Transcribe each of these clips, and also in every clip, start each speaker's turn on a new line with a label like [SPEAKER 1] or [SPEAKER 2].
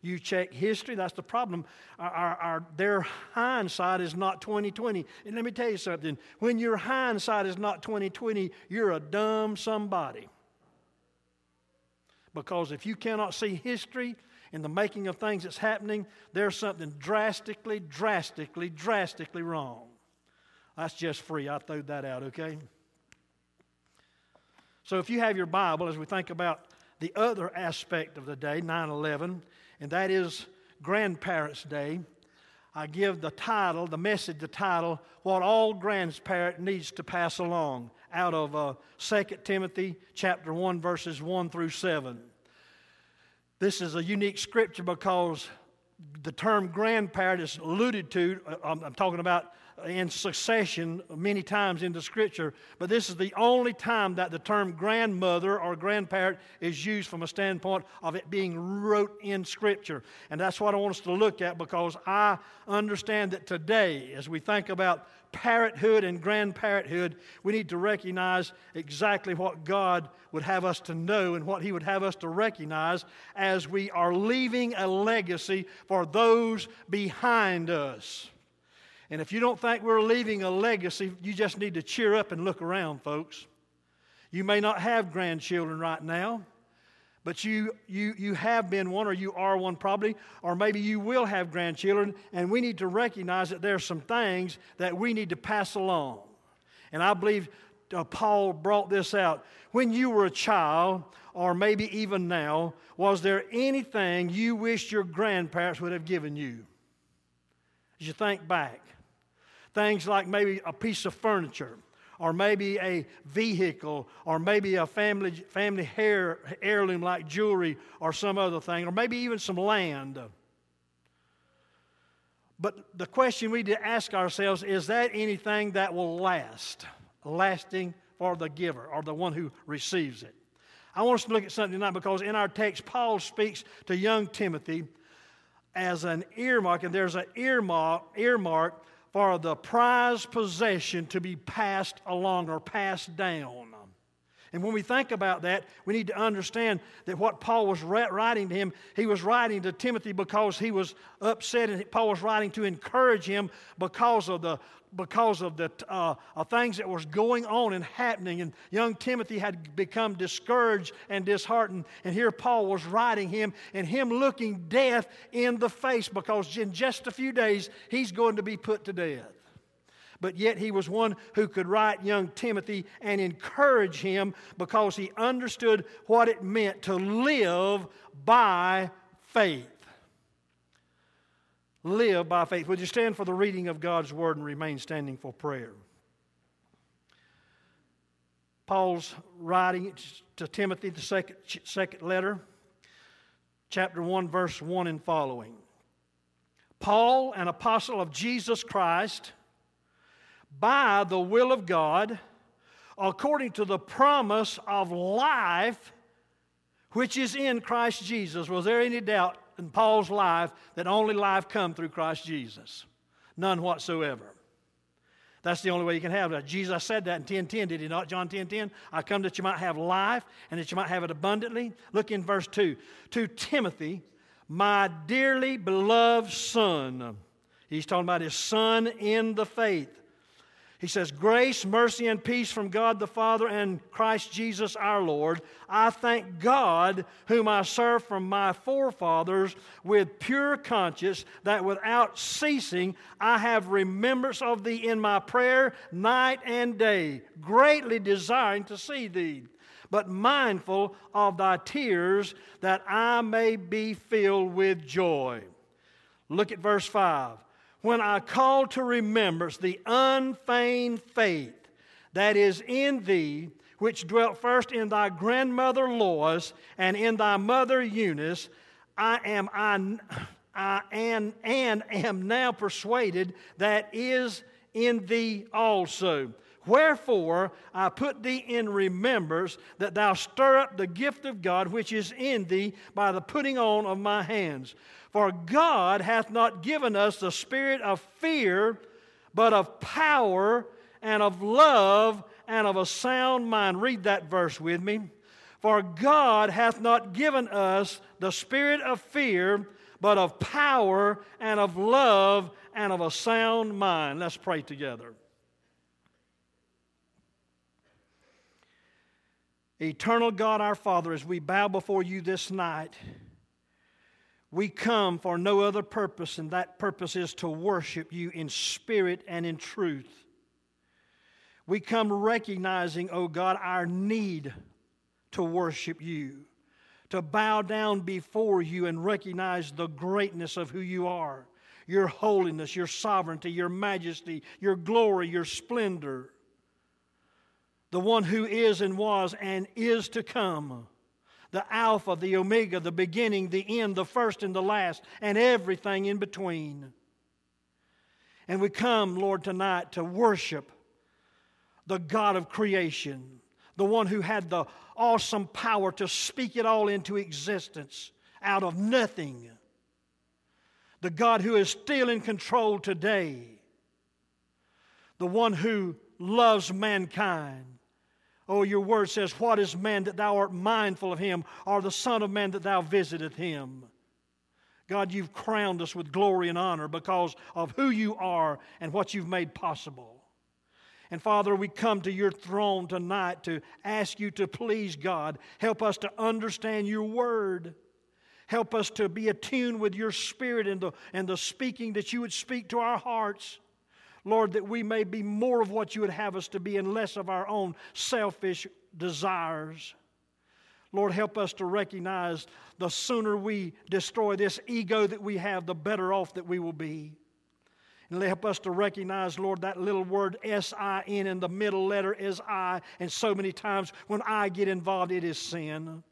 [SPEAKER 1] You check history, that's the problem. Their hindsight is not 20/20. And let me tell you something. When your hindsight is not 20/20, you're a dumb somebody. Because if you cannot see history in the making of things that's happening, there's something drastically wrong. That's just free. I threw that out, okay? So if you have your Bible, as we think about the other aspect of the day, 9/11, and that is Grandparents' Day, I give the title, What All Grandparent Needs to Pass Along, out of 2 Timothy chapter 1, verses 1 through 7. This is a unique scripture because the term grandparent is alluded to, I'm talking about in succession many times in the Scripture, but this is the only time that the term grandmother or grandparent is used from a standpoint of it being wrote in Scripture. And that's what I want us to look at, because I understand that today, as we think about parenthood and grandparenthood, we need to recognize exactly what God would have us to know and what He would have us to recognize as we are leaving a legacy for those behind us. And if you don't think we're leaving a legacy, you just need to cheer up and look around, folks. You may not have grandchildren right now, but you have been one, or you are one probably, or maybe you will have grandchildren, and we need to recognize that there are some things that we need to pass along. And I believe Paul brought this out. When you were a child, or maybe even now, was there anything you wished your grandparents would have given you? As you think back. Things like maybe a piece of furniture, or maybe a vehicle, or maybe a family heirloom like jewelry or some other thing, or maybe even some land. But the question we need to ask ourselves, is that anything that will last, lasting for the giver or the one who receives it? I want us to look at something tonight, because in our text, Paul speaks to young Timothy as an earmark, and there's an earmark for the prized possession to be passed along or passed down. And when we think about that, we need to understand that what Paul was writing to him, he was writing to Timothy because he was upset, and Paul was writing to encourage him because of the things that was going on and happening. And young Timothy had become discouraged and disheartened. And here Paul was writing him, and him looking death in the face, because in just a few days he's going to be put to death. But yet he was one who could write young Timothy and encourage him, because he understood what it meant to live by faith. Live by faith. Would you stand for the reading of God's Word and remain standing for prayer? Paul's writing to Timothy, the second letter, chapter 1, verse 1 and following. Paul, an apostle of Jesus Christ, by the will of God, according to the promise of life which is in Christ Jesus. Was there any doubt in Paul's life that only life come through Christ Jesus? None whatsoever. That's the only way you can have that. Jesus said that in 10:10, did He not? John 10:10, I come that you might have life and that you might have it abundantly. Look in verse 2. To Timothy, my dearly beloved son. He's talking about his son in the faith. He says, grace, mercy, and peace from God the Father and Christ Jesus our Lord. I thank God, whom I serve from my forefathers with pure conscience, that without ceasing I have remembrance of thee in my prayer night and day, greatly desiring to see thee, but mindful of thy tears, that I may be filled with joy. Look at verse 5. When I call to remembrance the unfeigned faith that is in thee, which dwelt first in thy grandmother Lois and in thy mother Eunice, I am now persuaded that is in thee also. Wherefore I put thee in remembrance, that thou stir up the gift of God which is in thee by the putting on of my hands. For God hath not given us the spirit of fear, but of power and of love and of a sound mind. Read that verse with me. For God hath not given us the spirit of fear, but of power and of love and of a sound mind. Let's pray together. Eternal God, our Father, as we bow before you this night, we come for no other purpose, and that purpose is to worship you in spirit and in truth. We come recognizing, O God, our need to worship you, to bow down before you and recognize the greatness of who you are, your holiness, your sovereignty, your majesty, your glory, your splendor, the one who is and was and is to come, the Alpha, the Omega, the beginning, the end, the first and the last, and everything in between. And we come, Lord, tonight to worship the God of creation, the one who had the awesome power to speak it all into existence out of nothing. The God who is still in control today. The one who loves mankind. Oh, your word says, what is man that thou art mindful of him, or the son of man that thou visiteth him? God, you've crowned us with glory and honor because of who you are and what you've made possible. And Father, we come to your throne tonight to ask you to please, God, help us to understand your word. Help us to be attuned with your spirit and the speaking that you would speak to our hearts. Lord, that we may be more of what you would have us to be and less of our own selfish desires. Lord, help us to recognize the sooner we destroy this ego that we have, the better off that we will be. And help us to recognize, Lord, that little word S-I-N in the middle letter is I. And so many times when I get involved, it is sin.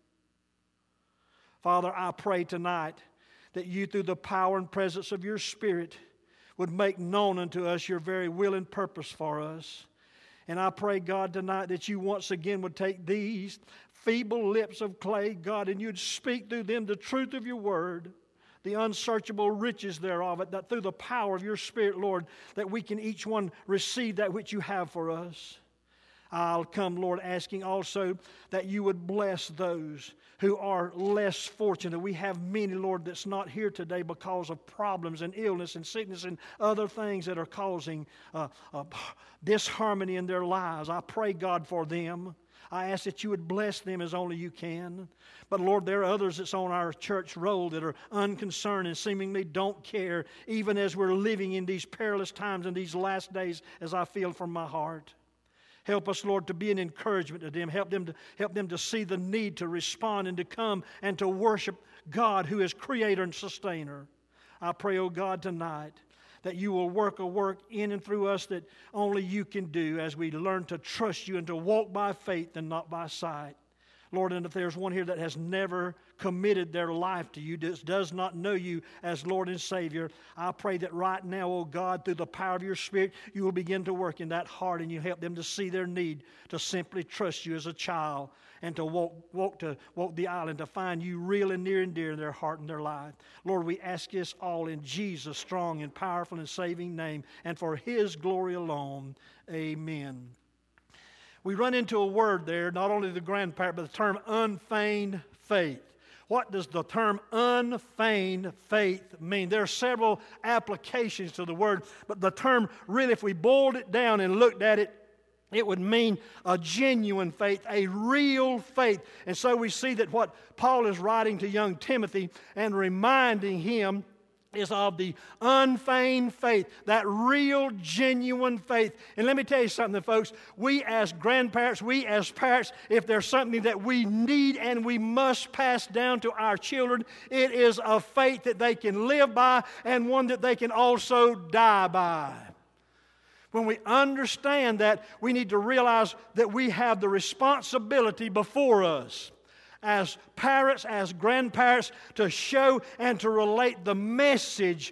[SPEAKER 1] Father, I pray tonight that you, through the power and presence of your Spirit, would make known unto us your very will and purpose for us. And I pray, God, tonight that you once again would take these feeble lips of clay, God, and you'd speak through them the truth of your word, the unsearchable riches thereof, it, that through the power of your Spirit, Lord, that we can each one receive that which you have for us. I'll come, Lord, asking also that you would bless those who are less fortunate. We have many, Lord, that's not here today because of problems and illness and sickness and other things that are causing disharmony in their lives. I pray, God, for them. I ask that you would bless them as only you can. But Lord, there are others that's on our church roll that are unconcerned and seemingly don't care, even as we're living in these perilous times in these last days, as I feel from my heart. Help us, Lord, to be an encouragement to them. Help them to see the need to respond and to come and to worship God who is creator and sustainer. I pray, oh God, tonight that you will work a work in and through us that only you can do as we learn to trust you and to walk by faith and not by sight. Lord, and if there's one here that has never committed their life to you, does not know you as Lord and Savior, I pray that right now, oh God, through the power of your Spirit, you will begin to work in that heart and you help them to see their need to simply trust you as a child and to walk the aisle and to find you real and near and dear in their heart and their life. Lord, we ask this all in Jesus' strong and powerful and saving name and for his glory alone. Amen. We run into a word there, not only the grandparent, but the term unfeigned faith. What does the term unfeigned faith mean? There are several applications to the word, but the term really, if we boiled it down and looked at it, it would mean a genuine faith, a real faith. And so we see that what Paul is writing to young Timothy and reminding him is of the unfeigned faith, that real, genuine faith. And let me tell you something, folks. We as grandparents, we as parents, if there's something that we need and we must pass down to our children, it is a faith that they can live by and one that they can also die by. When we understand that, we need to realize that we have the responsibility before us as parents, as grandparents, to show and to relate the message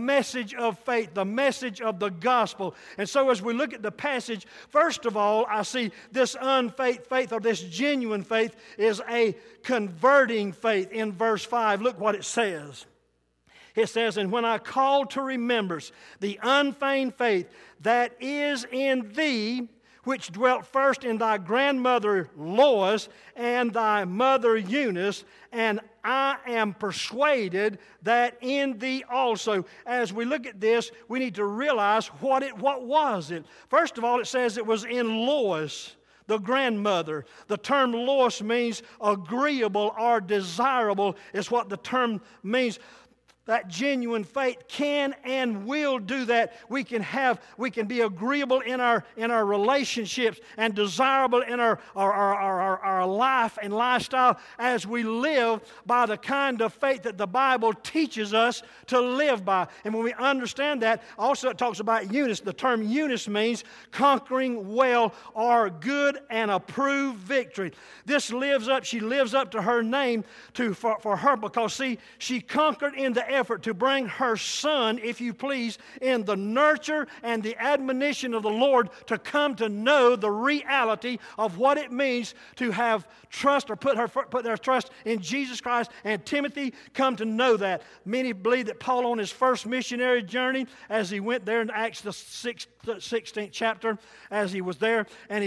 [SPEAKER 1] of faith, the message of the gospel. And so as we look at the passage, first of all, I see this unfeigned faith, or this genuine faith, is a converting faith. In verse 5, look what it says. It says, "And when I call to remembrance the unfeigned faith that is in thee, which dwelt first in thy grandmother Lois and thy mother Eunice, and I am persuaded that in thee also. As we look at this, we need to realize what was it. First of all, it says it was in Lois, the grandmother. The term Lois means agreeable or desirable is what the term means. That genuine faith can and will do that. We can be agreeable in our relationships and desirable in our life and lifestyle as we live by the kind of faith that the Bible teaches us to live by. And when we understand that, also it talks about Eunice. The term Eunice means conquering well or good and approved victory. She lives up to her name for her, because see, she conquered in the effort to bring her son, if you please, in the nurture and the admonition of the Lord, to come to know the reality of what it means to have trust or put their trust in Jesus Christ. And Timothy come to know that. Many believe that Paul, on his first missionary journey, as he went there in Acts the 16th chapter, as he was there, and he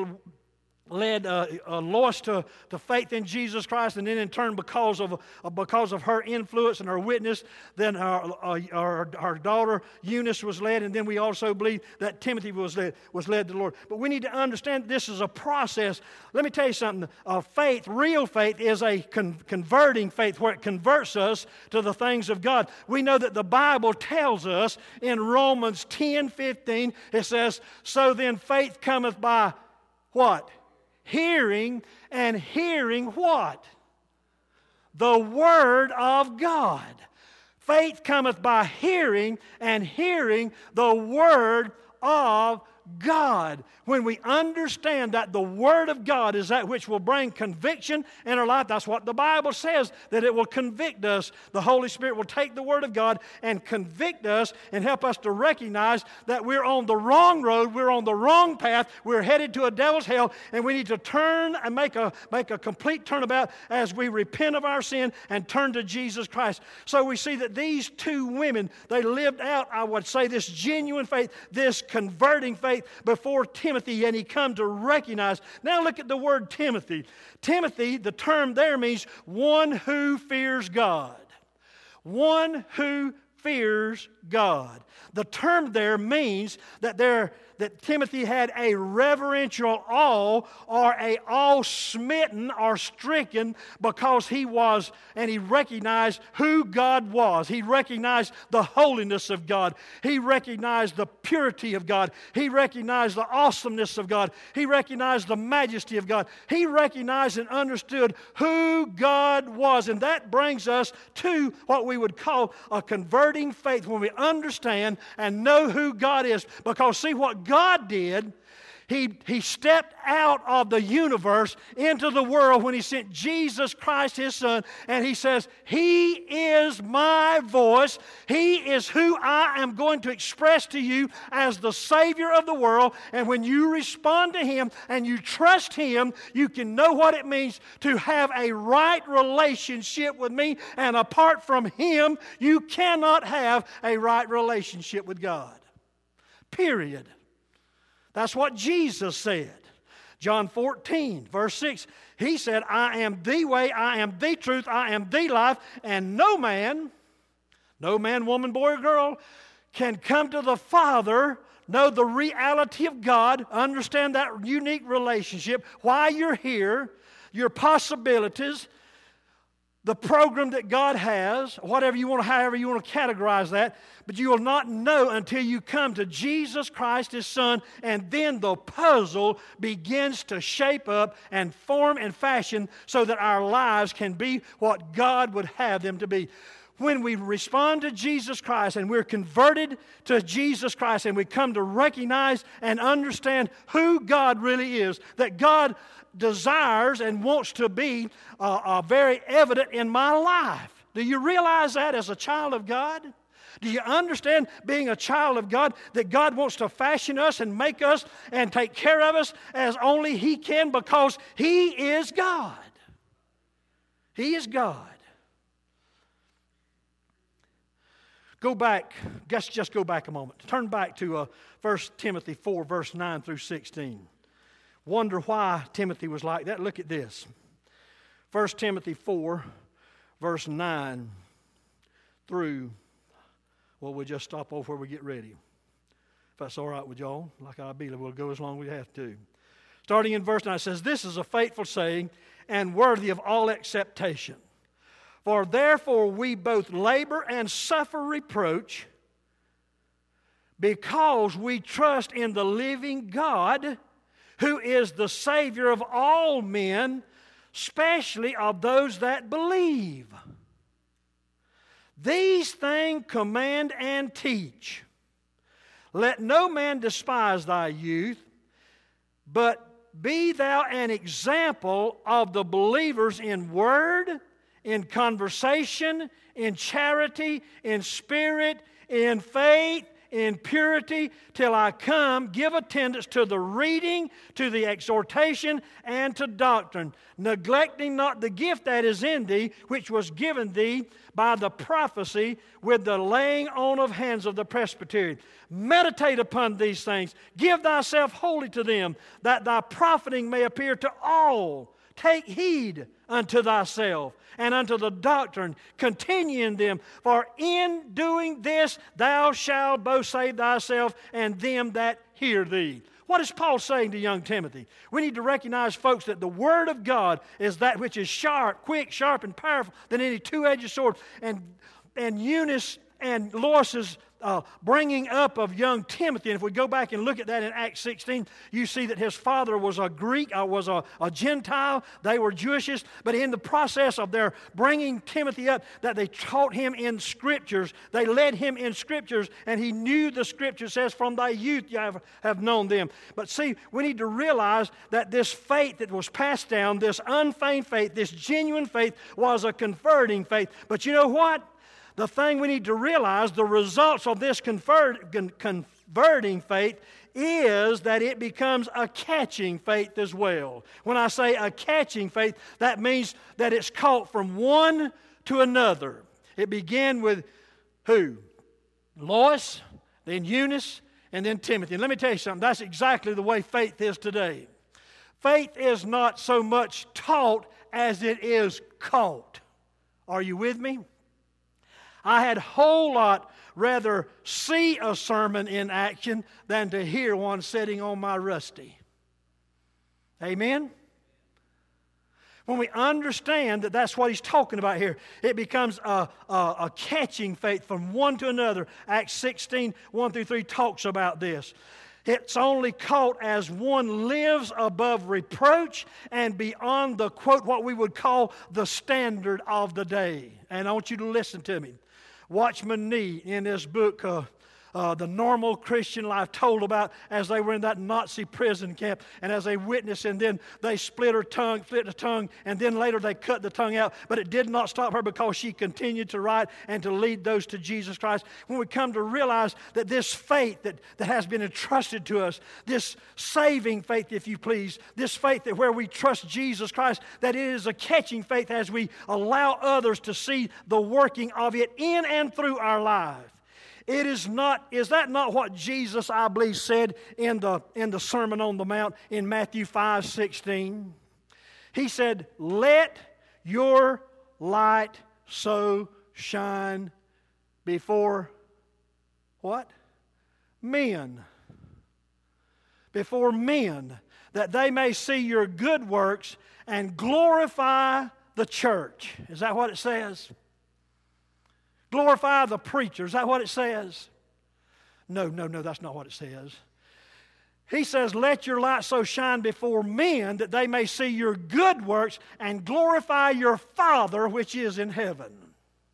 [SPEAKER 1] led Lois to faith in Jesus Christ, and then in turn, because of her influence and her witness, then her daughter Eunice was led, and then we also believe that Timothy was led to the Lord. But we need to understand this is a process. Let me tell you something. Faith, real faith, is a converting faith, where it converts us to the things of God. We know that the Bible tells us in Romans 10:15, it says, "So then faith cometh by" what? Hearing, and hearing what? The Word of God. Faith cometh by hearing, and hearing the Word of God. When we understand that the Word of God is that which will bring conviction in our life, that's what the Bible says, that it will convict us. The Holy Spirit will take the Word of God and convict us and help us to recognize that we're on the wrong road, we're on the wrong path, we're headed to a devil's hell, and we need to turn and make a complete turnabout as we repent of our sin and turn to Jesus Christ. So we see that these two women, they lived out, I would say, this genuine faith, this converting faith before Timothy, and he come to recognize. Now look at the word Timothy. Timothy, the term there means one who fears God. One who fears God. The term there means that Timothy had a reverential awe, or a awe-smitten or stricken, because he recognized who God was. He recognized the holiness of God. He recognized the purity of God. He recognized the awesomeness of God. He recognized the majesty of God. He recognized and understood who God was. And that brings us to what we would call a converting faith, when we understand and know who God is. Because see, what God did, He stepped out of the universe into the world when He sent Jesus Christ, His Son, and He says, He is my voice. He is who I am going to express to you as the Savior of the world. And when you respond to Him and you trust Him, you can know what it means to have a right relationship with me. And apart from Him, you cannot have a right relationship with God. Period. That's what Jesus said. John 14, verse 6, He said, I am the way, I am the truth, I am the life, and no man, woman, boy, or girl, can come to the Father, know the reality of God, understand that unique relationship, why you're here, your possibilities, the program that God has, however you want to categorize that, but you will not know until you come to Jesus Christ, His Son, and then the puzzle begins to shape up and form and fashion so that our lives can be what God would have them to be. When we respond to Jesus Christ and we're converted to Jesus Christ and we come to recognize and understand who God really is, that God desires and wants to be very evident in my life. Do you realize that as a child of God? Do you understand, being a child of God, that God wants to fashion us and make us and take care of us as only He can, because He is God. He is God. Go back, let's just go back a moment. Turn back to 1 Timothy 4, verse 9 through 16. Wonder why Timothy was like that? Look at this. 1 Timothy 4, verse 9 through, well, we'll just stop off where we get ready. If that's all right with y'all, like I believe, we'll go as long as we have to. Starting in verse 9, it says, "This is a faithful saying and worthy of all acceptation. For therefore we both labor and suffer reproach, because we trust in the living God, who is the Savior of all men, especially of those that believe. These things command and teach. Let no man despise thy youth, but be thou an example of the believers in word, in conversation, in charity, in spirit, in faith, in purity, till I come. Give attendance to the reading, to the exhortation, and to doctrine, neglecting not the gift that is in thee, which was given thee by the prophecy with the laying on of hands of the presbytery. Meditate upon these things. Give thyself wholly to them, that thy profiting may appear to all. Take heed unto thyself and unto the doctrine. Continue in them, for in doing this thou shalt both save thyself and them that hear thee." What is Paul saying to young Timothy? We need to recognize, folks, that the Word of God is that which is sharp, quick, sharp, and powerful than any two-edged sword. And Eunice and Lois's bringing up of young Timothy, and if we go back and look at that in Acts 16, you see that his father was a Greek, was a Gentile. They were Jewishish, but in the process of their bringing Timothy up, that they taught him in Scriptures. They led him in Scriptures, and he knew the Scripture says, "From thy youth you have known them." But see, we need to realize that this faith that was passed down, this unfeigned faith, this genuine faith, was a converting faith. But you know what? The thing we need to realize, the results of this converting faith is that it becomes a catching faith as well. When I say a catching faith, that means that it's caught from one to another. It began with who? Lois, then Eunice, and then Timothy. And let me tell you something, that's exactly the way faith is today. Faith is not so much taught as it is caught. Are you with me? I had a whole lot rather see a sermon in action than to hear one sitting on my rusty. Amen? When we understand that that's what he's talking about here, it becomes a catching faith from one to another. Acts 16, 1 through 3 talks about this. It's only caught as one lives above reproach and beyond the, quote, what we would call the standard of the day. And I want you to listen to me. Watchman Nee, in this book, The Normal Christian Life, told about as they were in that Nazi prison camp and as they witnessed, and then they split the tongue, and then later they cut the tongue out. But it did not stop her, because she continued to write and to lead those to Jesus Christ. When we come to realize that this faith that has been entrusted to us, this saving faith, if you please, this faith that where we trust Jesus Christ, that it is a catching faith as we allow others to see the working of it in and through our life. It is that not what Jesus, I believe, said in the Sermon on the Mount in Matthew 5:16? He said, "Let your light so shine before" what? Men. Before men, that they may see your good works and glorify the church. Is that what it says? Glorify the preacher. Is that what it says? No, that's not what it says. He says, "Let your light so shine before men that they may see your good works and glorify your Father which is in heaven."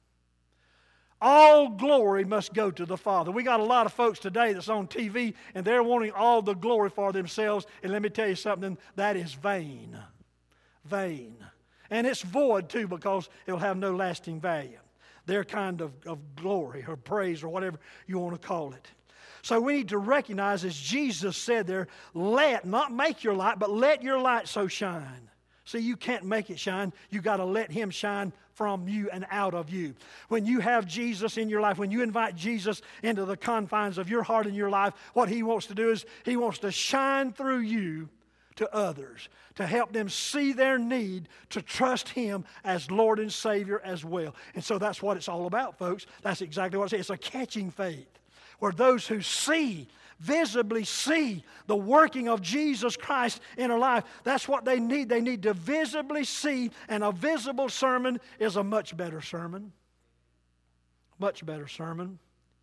[SPEAKER 1] All glory must go to the Father. We got a lot of folks today that's on TV and they're wanting all the glory for themselves. And let me tell you something, that is vain. Vain. And it's void too, because it'll have no lasting value. Their kind of glory or praise or whatever you want to call it. So we need to recognize, as Jesus said there, not make your light, but let your light so shine. See, you can't make it shine. You got to let Him shine from you and out of you. When you have Jesus in your life, when you invite Jesus into the confines of your heart and your life, what He wants to do is He wants to shine through you to others, to help them see their need to trust Him as Lord and Savior as well. And so that's what it's all about, folks. That's exactly what it is. It's a catching faith, where those who visibly see the working of Jesus Christ in our life, that's what they need. They need to visibly see, and a visible sermon is a much better sermon. Much better sermon.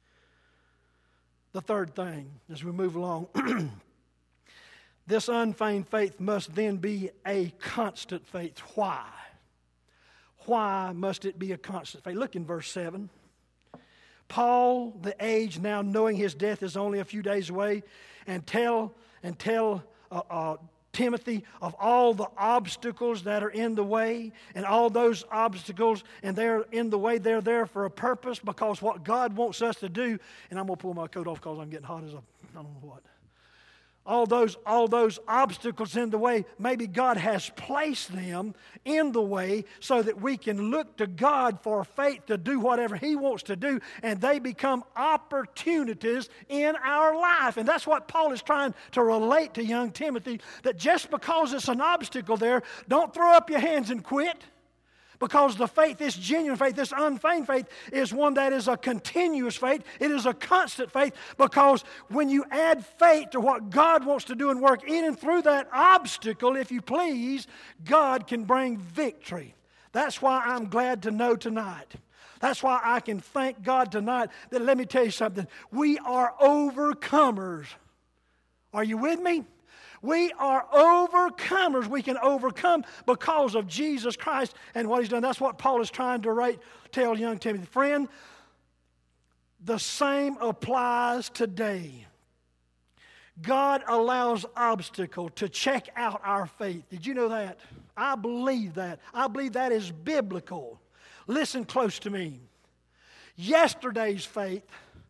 [SPEAKER 1] The third thing, as we move along, this unfeigned faith must then be a constant faith. Why? Why must it be a constant faith? Look in verse 7. Paul, the aged, now knowing his death is only a few days away, and tell Timothy of all the obstacles that are in the way, and all those obstacles, and they're in the way, they're there for a purpose, because what God wants us to do, and I'm going to pull my coat off because I'm getting hot as I don't know what. All those obstacles in the way, maybe God has placed them in the way so that we can look to God for faith to do whatever He wants to do, and they become opportunities in our life. And that's what Paul is trying to relate to young Timothy, that just because it's an obstacle there, don't throw up your hands and quit. Because the faith, this genuine faith, this unfeigned faith, is one that is a continuous faith. It is a constant faith, because when you add faith to what God wants to do and work in and through that obstacle, if you please, God can bring victory. That's why I'm glad to know tonight. That's why I can thank God tonight that, let me tell you something, we are overcomers. Are you with me? We are overcomers. We can overcome because of Jesus Christ and what He's done. That's what Paul is trying to tell young Timothy. Friend, the same applies today. God allows obstacle to check out our faith. Did you know that? I believe that. I believe that is biblical. Listen close to me. Yesterday's faith's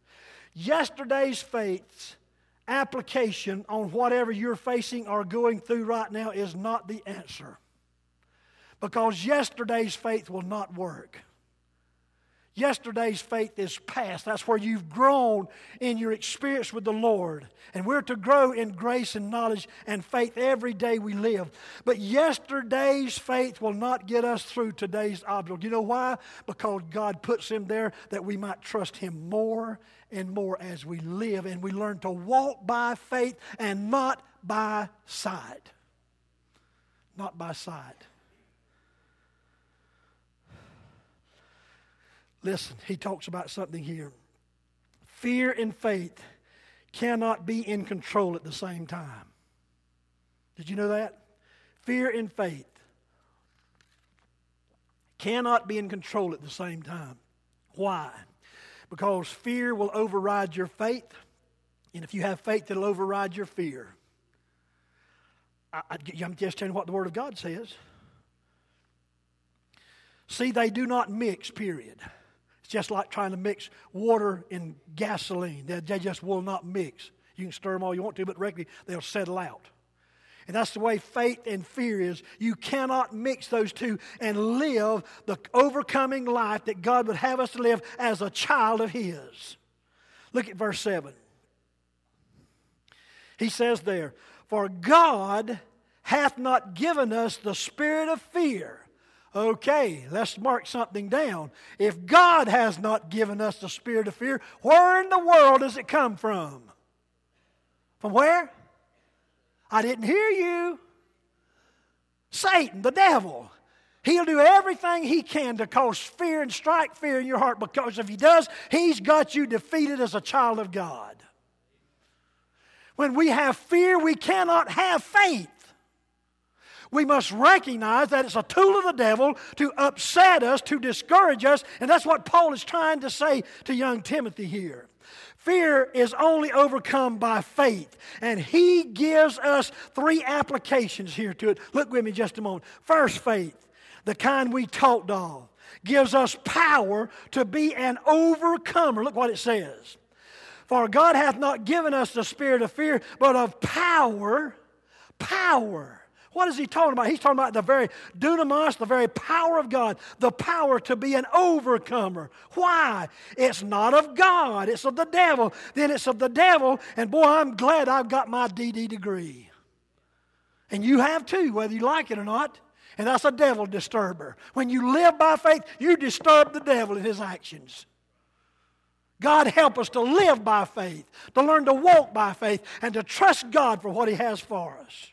[SPEAKER 1] application on whatever you're facing or going through right now is not the answer. Because yesterday's faith will not work. Yesterday's faith is past. That's where you've grown in your experience with the Lord. And we're to grow in grace and knowledge and faith every day we live. But yesterday's faith will not get us through today's obstacle. You know why? Because God puts Him there that we might trust Him more and more as we live, and we learn to walk by faith and not by sight. Not by sight. Listen, he talks about something here. Fear and faith cannot be in control at the same time. Did you know that? Fear and faith cannot be in control at the same time. Why? Because fear will override your faith, and if you have faith, it'll override your fear. I'm just telling you what the Word of God says. See, they do not mix, period. It's just like trying to mix water and gasoline. They just will not mix. You can stir them all you want to, but regularly they'll settle out. And that's the way faith and fear is. You cannot mix those two and live the overcoming life that God would have us to live as a child of His. Look at verse 7. He says there, "For God hath not given us the spirit of fear." Okay, let's mark something down. If God has not given us the spirit of fear, where in the world does it come from? From where? I didn't hear you. Satan, the devil. He'll do everything he can to cause fear and strike fear in your heart, because if he does, he's got you defeated as a child of God. When we have fear, we cannot have faith. We must recognize that it's a tool of the devil to upset us, to discourage us, and that's what Paul is trying to say to young Timothy here. Fear is only overcome by faith, and he gives us 3 applications here to it. Look with me just a moment. First, faith, the kind we talked of, gives us power to be an overcomer. Look what it says. For God hath not given us the spirit of fear, but of power. Power. What is he talking about? He's talking about the very dunamis, the very power of God, the power to be an overcomer. Why? It's not of God, it's of the devil. Then it's of the devil, and boy, I'm glad I've got my DD degree. And you have too, whether you like it or not. And that's a devil disturber. When you live by faith, you disturb the devil in his actions. God help us to live by faith, to learn to walk by faith, and to trust God for what He has for us.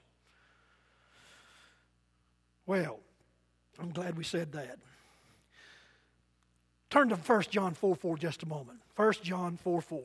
[SPEAKER 1] Well, I'm glad we said that. Turn to 1 John 4:4 just a moment. 1 John 4:4.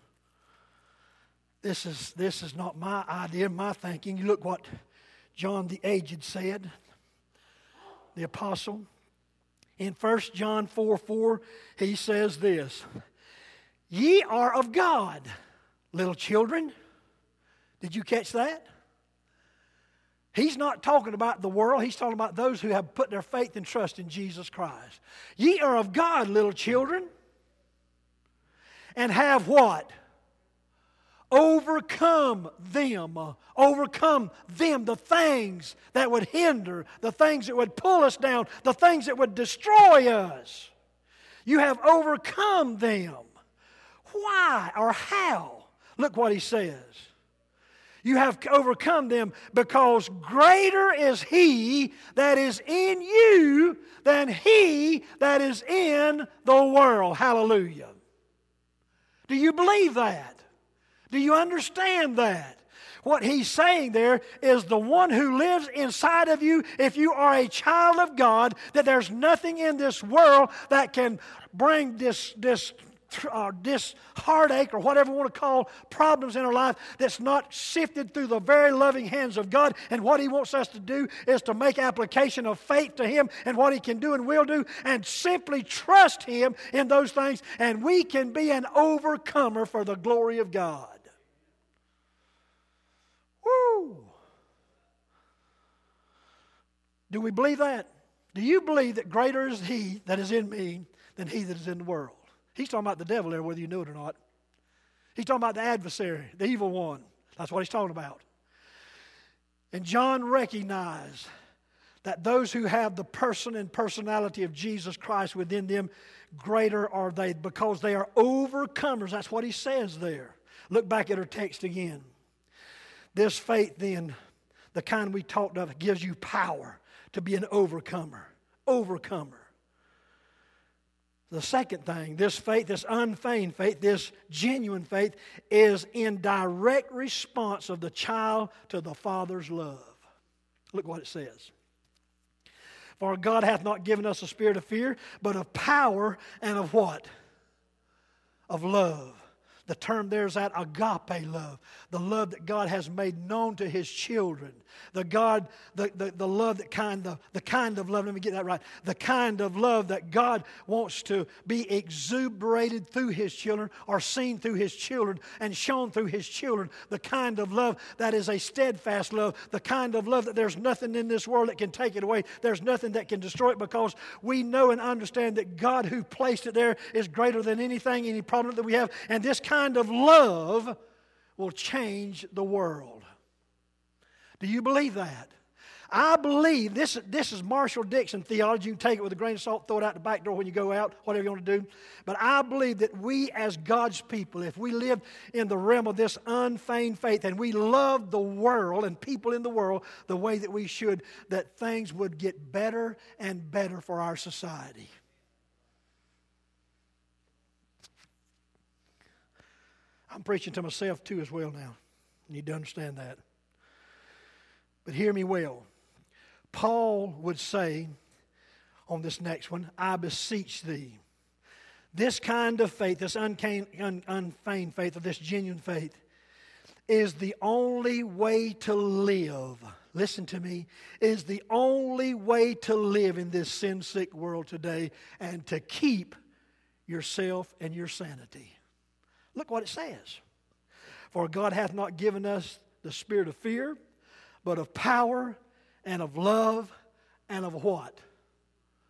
[SPEAKER 1] This is not my idea, my thinking. You look what John the Aged said, the apostle. In 1 John 4:4, he says this, "Ye are of God, little children." Did you catch that? He's not talking about the world. He's talking about those who have put their faith and trust in Jesus Christ. Ye are of God, little children, and have what? Overcome them. Overcome them, the things that would hinder, the things that would pull us down, the things that would destroy us. You have overcome them. Why or how? Look what he says. You have overcome them because greater is He that is in you than he that is in the world. Hallelujah. Do you believe that? Do you understand that? What he's saying there is the one who lives inside of you, if you are a child of God, that there's nothing in this world that can bring this heartache or whatever you want to call problems in our life that's not sifted through the very loving hands of God. And what He wants us to do is to make application of faith to Him and what He can do and will do, and simply trust Him in those things, and we can be an overcomer for the glory of God. Woo! Do we believe that? Do you believe that greater is He that is in me than he that is in the world? He's talking about the devil there, whether you know it or not. He's talking about the adversary, the evil one. That's what he's talking about. And John recognized that those who have the person and personality of Jesus Christ within them, greater are they, because they are overcomers. That's what he says there. Look back at our text again. This faith then, the kind we talked of, gives you power to be an overcomer. Overcomer. The second thing, this faith, this unfeigned faith, this genuine faith, is in direct response of the child to the Father's love. Look what it says. For God hath not given us a spirit of fear, but of power and of what? Of love. The term there is that agape love, the love that God has made known to His children. The love the kind of love, let me get that right. The kind of love that God wants to be exuberated through His children, or seen through His children and shown through His children. The kind of love that is a steadfast love. The kind of love that there's nothing in this world that can take it away. There's nothing that can destroy it, because we know and understand that God who placed it there is greater than anything, any problem that we have. And this kind of love will change the world. Do you believe that? I believe, this is Marshall Dixon theology. You can take it with a grain of salt, throw it out the back door when you go out, whatever you want to do. But I believe that we as God's people, if we live in the realm of this unfeigned faith, and we love the world and people in the world the way that we should, that things would get better and better for our society. I'm preaching to myself too as well now. You need to understand that. But hear me well. Paul would say on this next one, I beseech thee. This kind of faith, this unfeigned faith, or this genuine faith, is the only way to live. Listen to me. Is the only way to live in this sin-sick world today, and to keep yourself and your sanity. Look what it says. For God hath not given us the spirit of fear, but of power and of love and of what?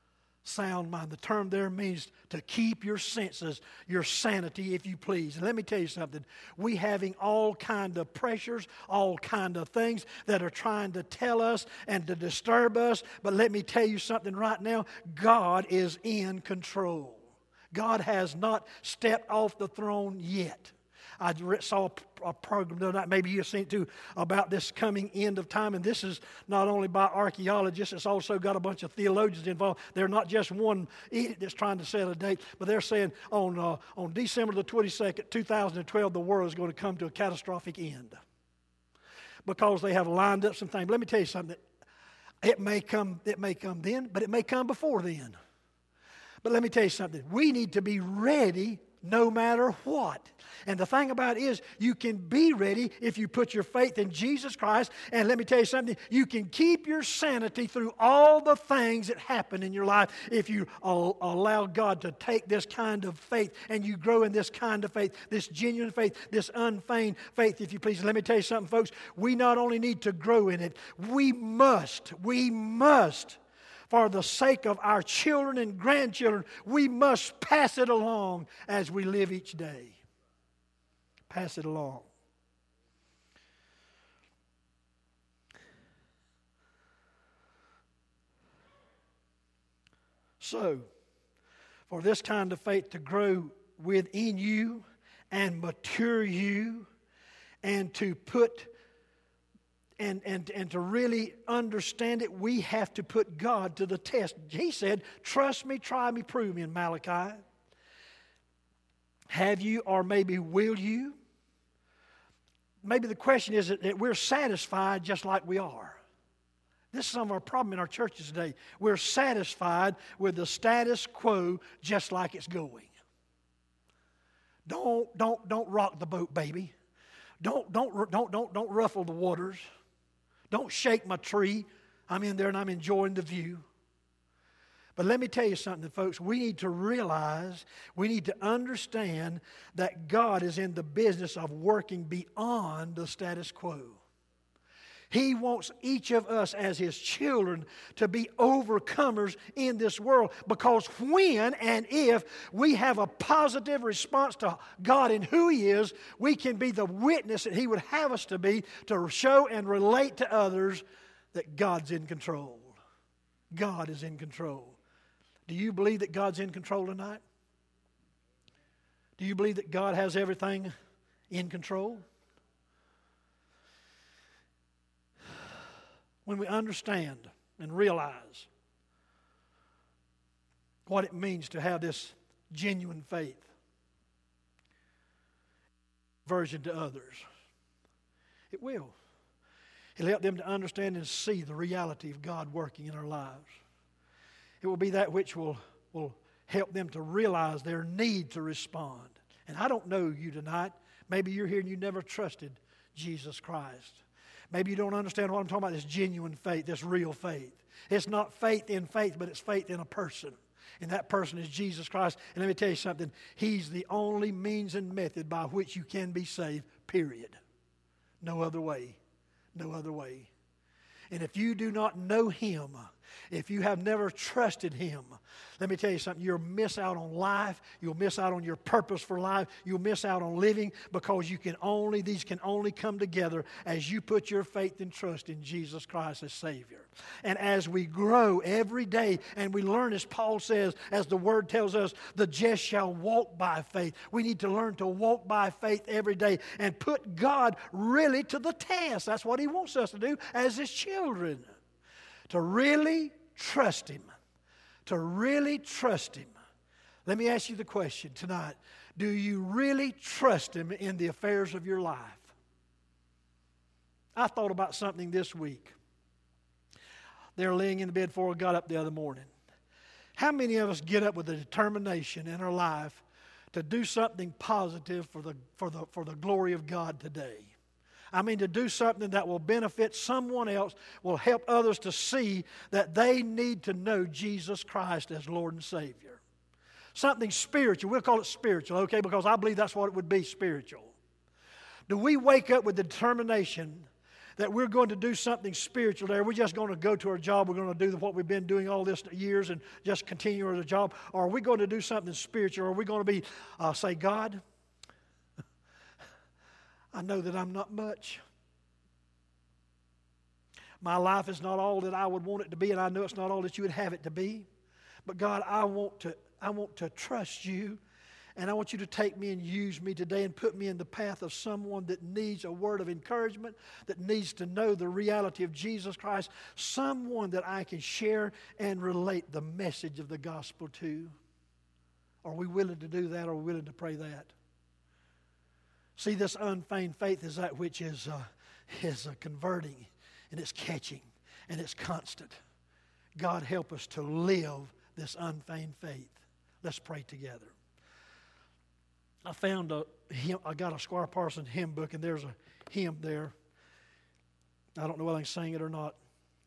[SPEAKER 1] Sound mind. The term there means to keep your senses, your sanity, if you please. And let me tell you something. We having all kind of pressures, all kind of things that are trying to tell us and to disturb us. But let me tell you something right now. God is in control. God has not stepped off the throne yet. I saw a program the other night, maybe you've seen it too, about this coming end of time. And this is not only by archaeologists, it's also got a bunch of theologians involved. They're not just one idiot that's trying to set a date, but they're saying on December the 22nd, 2012, the world is going to come to a catastrophic end. Because they have lined up some things. But let me tell you something. It may come then, but it may come before then. But let me tell you something. We need to be ready no matter what. And the thing about it is, you can be ready if you put your faith in Jesus Christ. And let me tell you something, you can keep your sanity through all the things that happen in your life if you allow God to take this kind of faith and you grow in this kind of faith, this genuine faith, this unfeigned faith, if you please. And let me tell you something, folks, we not only need to grow in it, we must, for the sake of our children and grandchildren, we must pass it along as we live each day. Pass it along. So, for this kind of faith to grow within you and mature you and to put and to really understand it, we have to put God to the test. He said, trust me, try me, prove me in Malachi. Have you, or maybe will you? Maybe the question is that we're satisfied just like we are. This is some of our problem in our churches today. We're satisfied with the status quo just like it's going. Don't rock the boat, baby. Don't ruffle the waters. Don't shake my tree. I'm in there and I'm enjoying the view. But let me tell you something, folks. We need to realize, we need to understand that God is in the business of working beyond the status quo. He wants each of us as His children to be overcomers in this world, because when and if we have a positive response to God and who He is, we can be the witness that He would have us to be, to show and relate to others that God's in control. God is in control. Do you believe that God's in control tonight? Do you believe that God has everything in control? When we understand and realize what it means to have this genuine faith, aversion to others, it will. It'll help them to understand and see the reality of God working in our lives. It will be that which will help them to realize their need to respond. And I don't know you tonight. Maybe you're here and you never trusted Jesus Christ. Maybe you don't understand what I'm talking about, this genuine faith, this real faith. It's not faith in faith, but it's faith in a person. And that person is Jesus Christ. And let me tell you something. He's the only means and method by which you can be saved, period. No other way. No other way. And if you do not know Him, if you have never trusted Him, let me tell you something, you'll miss out on life, you'll miss out on your purpose for life, you'll miss out on living, because these can only come together as you put your faith and trust in Jesus Christ as Savior. And as we grow every day and we learn, as Paul says, as the Word tells us, the just shall walk by faith. We need to learn to walk by faith every day and put God really to the test. That's what He wants us to do as His children. To really trust Him. To really trust Him. Let me ask you the question tonight. Do you really trust Him in the affairs of your life? I thought about something this week. They were laying in the bed before I got up the other morning. How many of us get up with a determination in our life to do something positive for the glory of God today? I mean, to do something that will benefit someone else, will help others to see that they need to know Jesus Christ as Lord and Savior. Something spiritual. We'll call it spiritual, okay, because I believe that's what it would be, spiritual. Do we wake up with the determination that we're going to do something spiritual there. We're just going to go to our job. We're going to do what we've been doing all this years and just continue our job. Or are we going to do something spiritual? Or are we going to be, say, God, I know that I'm not much. My life is not all that I would want it to be, and I know it's not all that you would have it to be. But God, I want to trust you. And I want you to take me and use me today and put me in the path of someone that needs a word of encouragement, that needs to know the reality of Jesus Christ, someone that I can share and relate the message of the gospel to. Are we willing to do that? Are we willing to pray that? See, this unfeigned faith is that which is converting, and it's catching, and it's constant. God, help us to live this unfeigned faith. Let's pray together. I found I got a Squire Parsons hymn book, and there's a hymn there. I don't know whether I can sing it or not.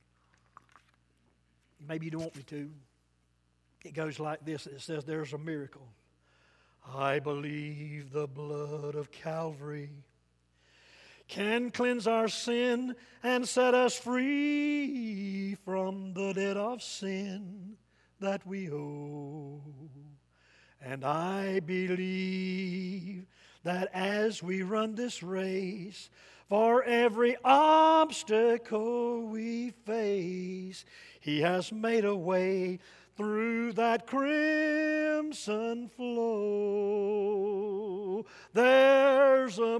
[SPEAKER 1] Maybe you don't want me to. It goes like this. It says, there's a miracle. I believe the blood of Calvary can cleanse our sin and set us free from the debt of sin that we owe. And I believe that as we run this race, for every obstacle we face, He has made a way through that crimson flow. There's a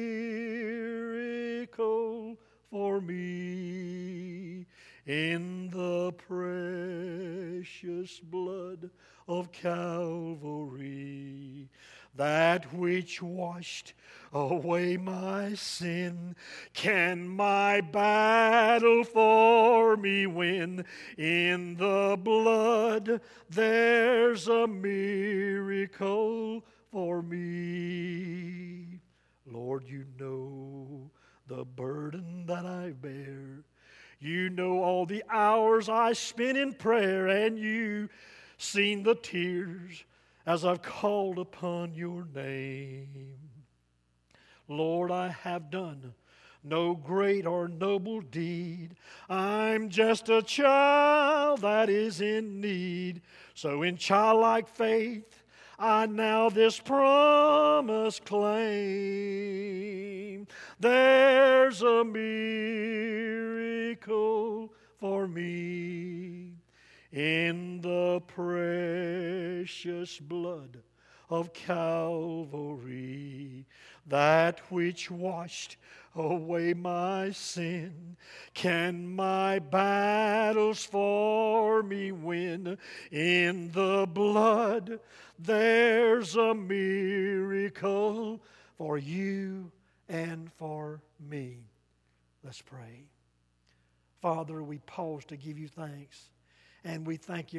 [SPEAKER 1] miracle for me in the precious blood of Calvary, that which washed away my sin. Can my battle for me win? In the blood there's a miracle for me. Lord, you know the burden that I bear. You know all the hours I spent in prayer, and you seen the tears as I've called upon your name. Lord, I have done no great or noble deed. I'm just a child that is in need. So in childlike faith, I now this promise claim. There's a miracle for me in the precious blood of Calvary, that which washed away my sin. Can my battles for me win? In the blood there's a miracle for you and for me. Let's pray. Father, we pause to give you thanks, and we thank you